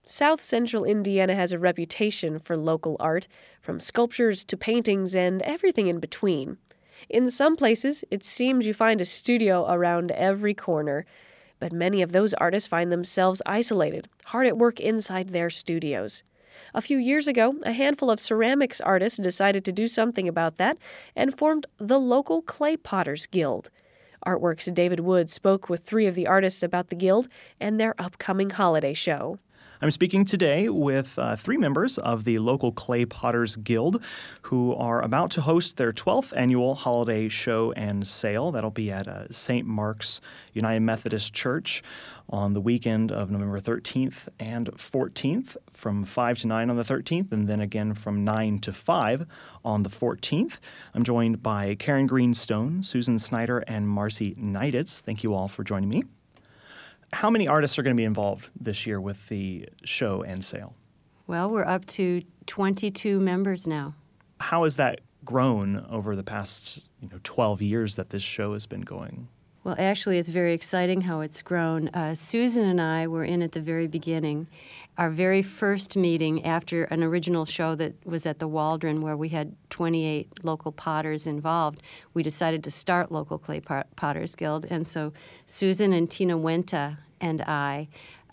South Central Indiana has a reputation for local art, from sculptures to paintings and everything in between. In some places, it seems you find a studio around every corner, but many of those artists find themselves isolated, hard at work inside their studios. A few years ago, a handful of ceramics artists decided to do something about that and formed the local Clay Potters Guild. Artworks' David Wood spoke with 3 of the artists about the guild and their upcoming holiday show. I'm speaking today with 3 members of the local Clay Potters Guild who are about to host their 12th annual holiday show and sale. That'll be at St. Mark's United Methodist Church on the weekend of November 13th and 14th from 5 to 9 on the 13th and then again from 9 to 5 on the 14th. I'm joined by Karen Greenstone, Susan Snyder, and Marcy Neiditz. Thank you all for joining me. How many artists are going to be involved this year with the show and sale? Well, we're up to 22 members now. How has that grown over the past 12 years that this show has been going? Well, actually, it's very exciting how it's grown. Susan and I were in at the very beginning. Our very first meeting after an original show that was at the Waldron where we had 28 local potters involved, we decided to start local Clay Potters Guild. And so Susan and Tina Wenta and I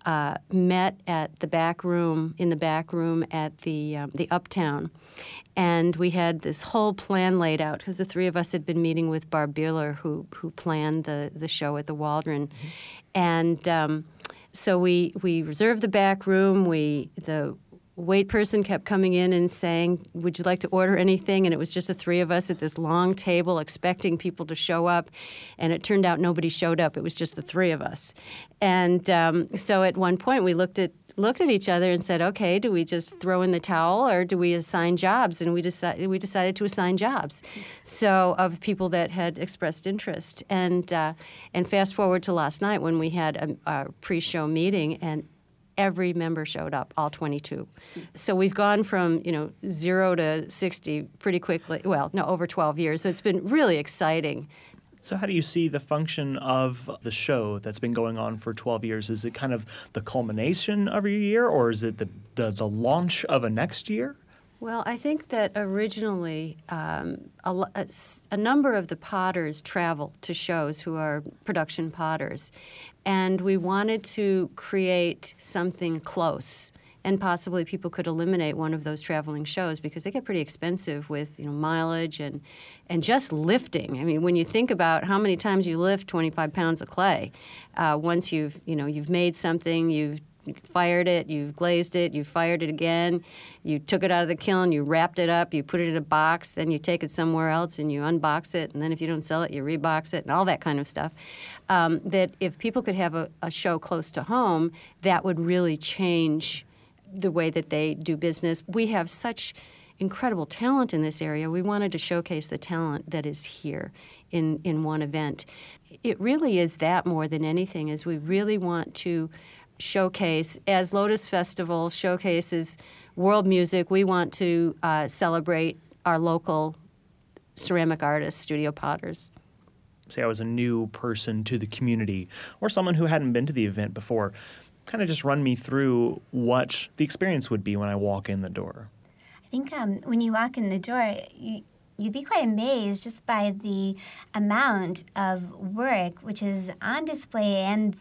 met at the back room, in the back room at the Uptown. And we had this whole plan laid out because the 3 of us had been meeting with Barb Beerler, who planned the show at the Waldron. Mm-hmm. And so we reserved the back room. The wait person kept coming in and saying, "Would you like to order anything?" And it was just the 3 of us at this long table expecting people to show up. And it turned out nobody showed up. It was just the 3 of us. And so at one point we looked at each other and said, "Okay, do we just throw in the towel or do we assign jobs?" And we decided to assign jobs, so of people that had expressed interest. And fast forward to last night when we had a pre-show meeting and every member showed up, all 22. So we've gone from 0 to 60 pretty quickly. Well, no, over 12 years. So it's been really exciting. So how do you see the function of the show that's been going on for 12 years? Is it kind of the culmination of a year, or is it the launch of a next year? Well, I think that originally a number of the potters travel to shows who are production potters, and we wanted to create something close. And possibly people could eliminate one of those traveling shows because they get pretty expensive with mileage and just lifting. I mean, when you think about how many times you lift 25 pounds of clay, once you've made something, you've fired it, you've glazed it, you fired it again, you took it out of the kiln, you wrapped it up, you put it in a box, then you take it somewhere else and you unbox it, and then if you don't sell it, you rebox it, and all that kind of stuff. That if people could have a show close to home, that would really change the way that they do business. We have such incredible talent in this area. We wanted to showcase the talent that is here in one event. It really is that more than anything, is we really want to showcase, as Lotus Festival showcases world music, we want to celebrate our local ceramic artists, studio potters. Say I was a new person to the community or someone who hadn't been to the event before. Kind of just run me through what the experience would be when I walk in the door. I think when you walk in the door, you'd be quite amazed just by the amount of work which is on display and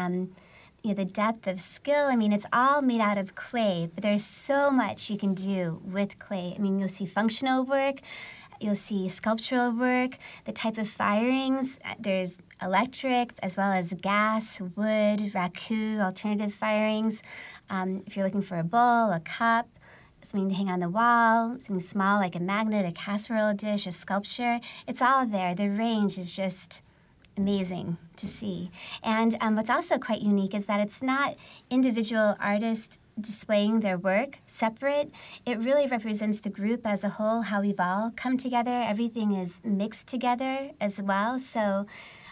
the depth of skill. I mean, it's all made out of clay, but there's so much you can do with clay. I mean, you'll see functional work, you'll see sculptural work, the type of firings. There's electric as well as gas, wood, raku, alternative firings. If you're looking for a bowl, a cup, something to hang on the wall, something small like a magnet, a casserole dish, a sculpture, it's all there. The range is just amazing to see. And what's also quite unique is that it's not individual artists displaying their work separate. It really represents the group as a whole, how we've all come together. Everything is mixed together as well. So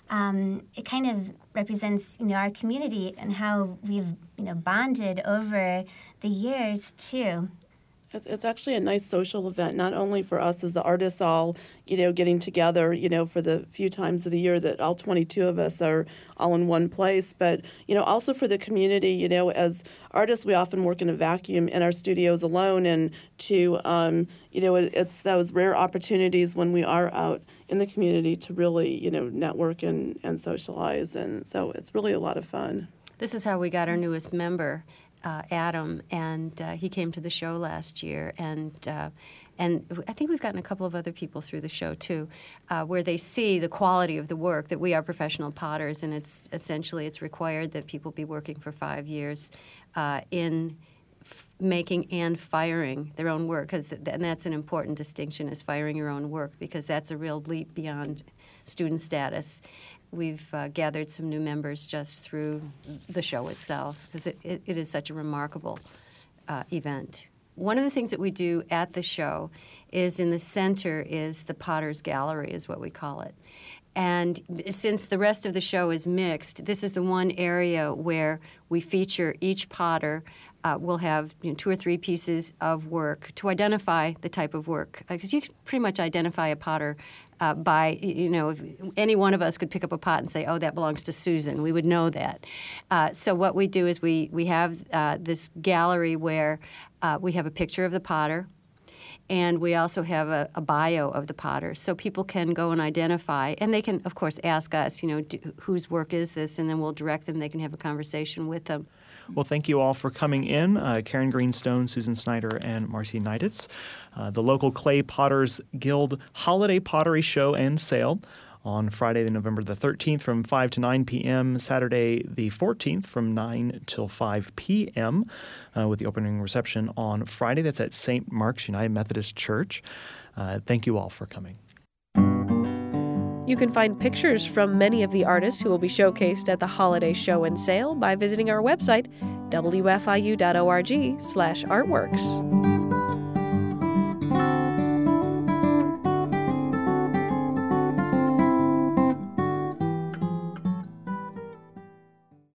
it kind of represents, our community and how we've, bonded over the years too. It's actually a nice social event, not only for us as the artists all, getting together, for the few times of the year that all 22 of us are all in one place, but, also for the community. As artists, we often work in a vacuum in our studios alone, and it's those rare opportunities when we are out in the community to really, network and socialize, and so it's really a lot of fun. This is how we got our newest member, Adam, and he came to the show last year, and I think we've gotten a couple of other people through the show too, where they see the quality of the work, that we are professional potters, and it's required that people be working for 5 years in making and firing their own work, and that's an important distinction, is firing your own work, because that's a real leap beyond student status. We've gathered some new members just through the show itself, because it is such a remarkable event. One of the things that we do at the show is, in the center is the Potter's Gallery, is what we call it. And since the rest of the show is mixed, this is the one area where we feature each potter. We'll have 2 or 3 pieces of work to identify the type of work, because you can pretty much identify a potter by, if any one of us could pick up a pot and say, oh, that belongs to Susan. We would know that. So what we do is we have this gallery where we have a picture of the potter, and we also have a bio of the potter, so people can go and identify, and they can, of course, ask us, whose work is this, and then we'll direct them. They can have a conversation with them. Well, thank you all for coming in, Karen Greenstone, Susan Snyder, and Marcy Neiditz. The local Clay Potters Guild Holiday Pottery Show and Sale on Friday, November the 13th from 5 to 9 p.m., Saturday the 14th from 9 till 5 p.m., with the opening reception on Friday. That's at St. Mark's United Methodist Church. Thank you all for coming. You can find pictures from many of the artists who will be showcased at the holiday show and sale by visiting our website, wfiu.org/artworks.